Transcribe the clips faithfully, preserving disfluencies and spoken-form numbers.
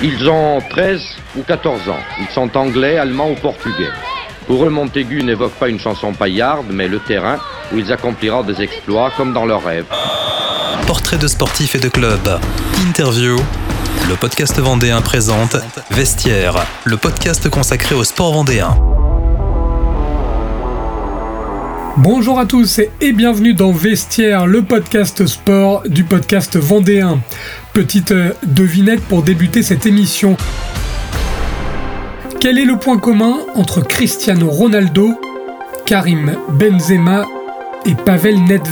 Ils ont treize ou quatorze ans. Ils sont anglais, allemands ou portugais. Pour eux, Montaigu n'évoque pas une chanson paillarde, mais le terrain où ils accompliront des exploits comme dans leurs rêves. Portrait de sportifs et de clubs. Interview. Le podcast vendéen présente Vestiaire, le podcast consacré au sport vendéen. Bonjour à tous et bienvenue dans Vestiaire, le podcast sport du podcast vendéen. Petite devinette pour débuter cette émission. Quel est le point commun entre Cristiano Ronaldo, Karim Benzema et Pavel Nedved ?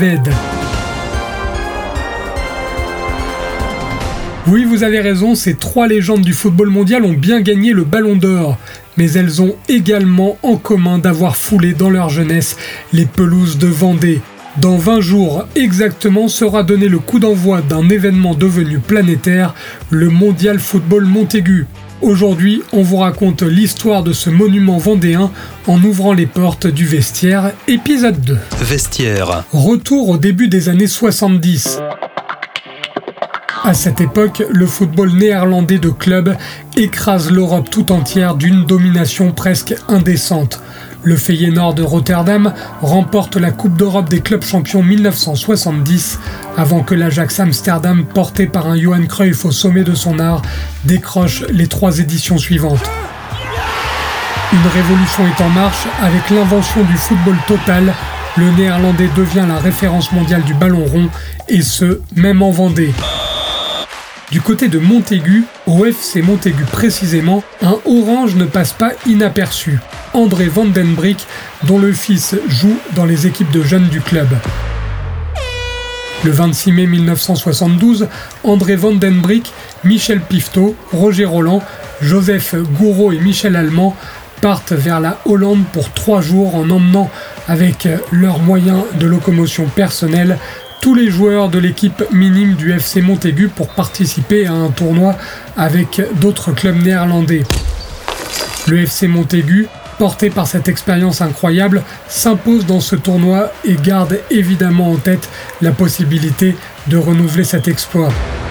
Oui, vous avez raison, ces trois légendes du football mondial ont bien gagné le Ballon d'Or. Mais elles ont également en commun d'avoir foulé dans leur jeunesse les pelouses de Vendée. Dans vingt jours exactement sera donné le coup d'envoi d'un événement devenu planétaire, le Mondial Football Montaigu. Aujourd'hui, on vous raconte l'histoire de ce monument vendéen en ouvrant les portes du Vestiaire, épisode deux. Vestiaire. Retour au début des années soixante-dix. À cette époque, le football néerlandais de club écrase l'Europe tout entière d'une domination presque indécente. Le Feyenoord de Rotterdam remporte la Coupe d'Europe des clubs champions mille neuf cent soixante-dix, avant que l'Ajax Amsterdam, porté par un Johan Cruyff au sommet de son art, décroche les trois éditions suivantes. Une révolution est en marche avec l'invention du football total. Le néerlandais devient la référence mondiale du ballon rond, et ce, même en Vendée. Du côté de Montaigu, au F C Montaigu précisément, un orange ne passe pas inaperçu. André Van Den Brik, dont le fils joue dans les équipes de jeunes du club. Le vingt-six mai mille neuf cent soixante-douze, André Van Den Brik, Michel Pifto, Roger Roland, Joseph Gouraud et Michel Allemand partent vers la Hollande pour trois jours en emmenant avec leurs moyens de locomotion personnels tous les joueurs de l'équipe minime du F C Montaigu pour participer à un tournoi avec d'autres clubs néerlandais. Le F C Montaigu, porté par cette expérience incroyable, s'impose dans ce tournoi et garde évidemment en tête la possibilité de renouveler cet exploit.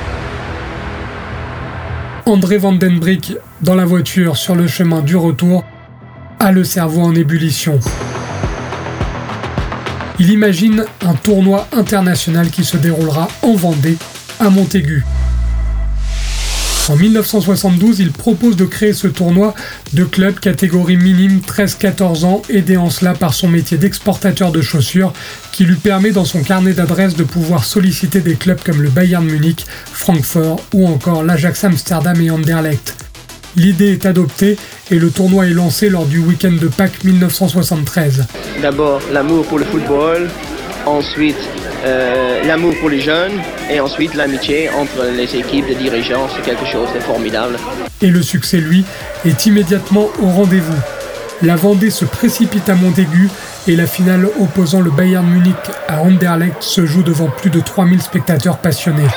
André Van Den Brik, dans la voiture sur le chemin du retour, a le cerveau en ébullition. Il imagine un tournoi international qui se déroulera en Vendée, à Montaigu. En mille neuf cent soixante-douze, il propose de créer ce tournoi de club catégorie minime treize à quatorze ans, aidé en cela par son métier d'exportateur de chaussures, qui lui permet dans son carnet d'adresses de pouvoir solliciter des clubs comme le Bayern Munich, Francfort ou encore l'Ajax Amsterdam et Anderlecht. L'idée est adoptée et le tournoi est lancé lors du week-end de Pâques mille neuf cent soixante-treize. D'abord l'amour pour le football, ensuite euh, l'amour pour les jeunes et ensuite l'amitié entre les équipes de dirigeants, c'est quelque chose de formidable. Et le succès, lui, est immédiatement au rendez-vous. La Vendée se précipite à Montaigu et la finale opposant le Bayern Munich à Anderlecht se joue devant plus de trois mille spectateurs passionnés.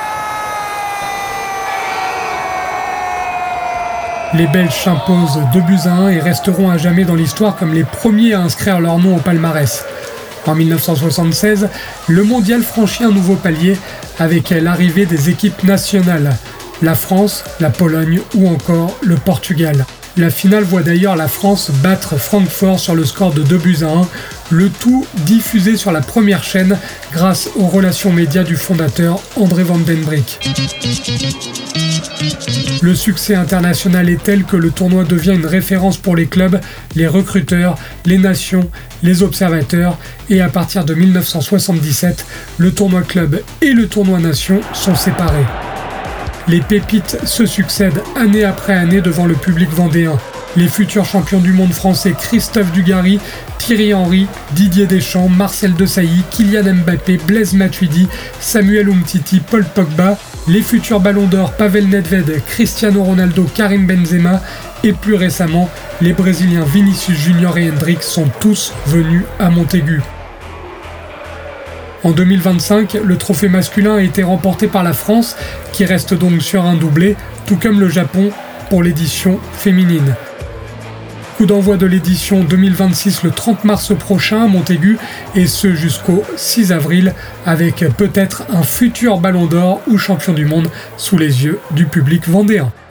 Les Belges s'imposent deux buts à un et resteront à jamais dans l'histoire comme les premiers à inscrire leur nom au palmarès. En mille neuf cent soixante-seize, le mondial franchit un nouveau palier avec l'arrivée des équipes nationales, la France, la Pologne ou encore le Portugal. La finale voit d'ailleurs la France battre Francfort sur le score de deux buts à un, le tout diffusé sur la première chaîne grâce aux relations médias du fondateur André Van Den Brik. Le succès international est tel que le tournoi devient une référence pour les clubs, les recruteurs, les nations, les observateurs et à partir de mille neuf cent soixante-dix-sept, le tournoi club et le tournoi nation sont séparés. Les pépites se succèdent année après année devant le public vendéen. Les futurs champions du monde français Christophe Dugarry, Thierry Henry, Didier Deschamps, Marcel Desailly, Kylian Mbappé, Blaise Matuidi, Samuel Umtiti, Paul Pogba, les futurs ballons d'or Pavel Nedved, Cristiano Ronaldo, Karim Benzema et plus récemment, les Brésiliens Vinicius Junior et Hendrick sont tous venus à Montaigu. En deux mille vingt-cinq, le trophée masculin a été remporté par la France, qui reste donc sur un doublé, tout comme le Japon pour l'édition féminine. Coup d'envoi de l'édition deux mille vingt-six le trente mars prochain à Montaigu, et ce jusqu'au six avril, avec peut-être un futur ballon d'or ou champion du monde sous les yeux du public vendéen.